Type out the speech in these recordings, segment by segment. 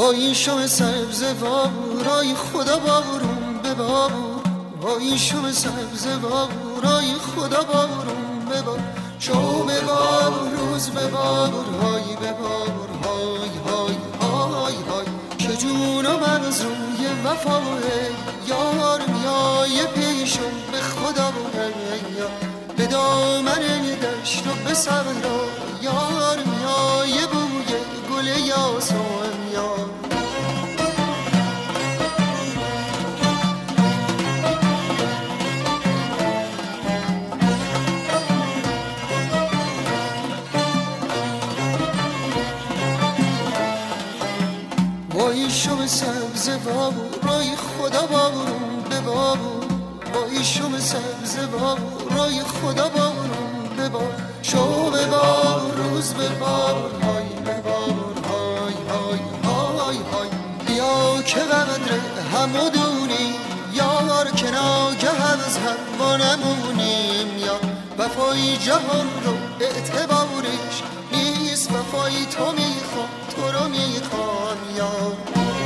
با این شم سبز وارای خدا بارون ببار، با این شم سبز وارای خدا بارون ببار، شو ببار روز ببار های ببار های های های های که جونم از روی وفای یار میای پیشم به خدا به دامن دشت و به صحرا یار میای بوی گل یاسمن یار. وای شم سبز وارای خدا بارون ببار، وای شم سبز وارای خدا بارون ببار، شو ببار روز ببار های ببار های های های های بیا که قدر همو دونی یار که ناگه از هم با نمونیم یا وفای جهان رو اعتبارش نیست، وفای تو میخوام تو رو میخوام یار.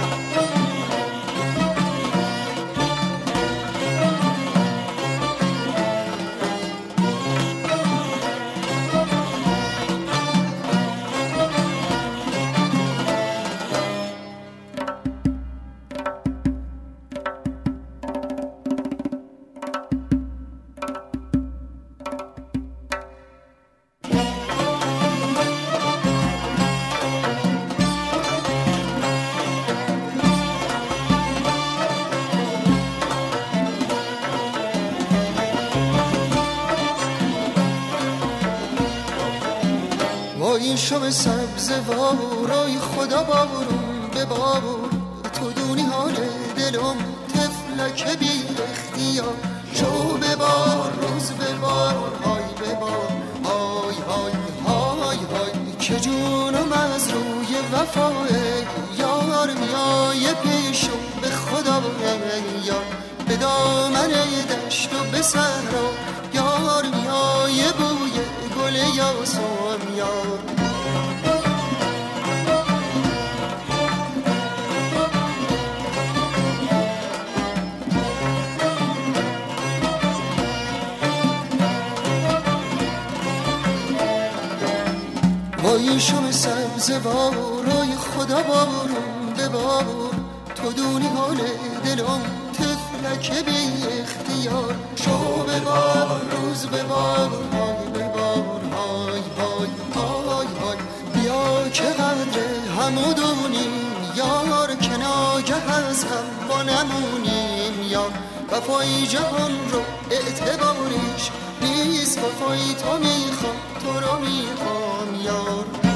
وای شم سبز وارای خدا بارون ببار، تو دونی حال دلم طفلک بی اختیار، شو ببار روز ببار های ببار های های های های که جونم از روی وفای یار میای پیشم به خدا یار، به دامن دشت و به صحرا یار میای بوی گل یاسمن یار. وای شم سبز وارای خدا بارون ببار، تو دونی حال دلم طفلک بی اختیار، شو ببار روز ببار های ببار های های های های بیا که قدر همو دونیم یار که ناگه از هم با نمونیم یار، وفای جهان رو اعتبارش نیست، وفای تو میخوام تو رو میخوام یار.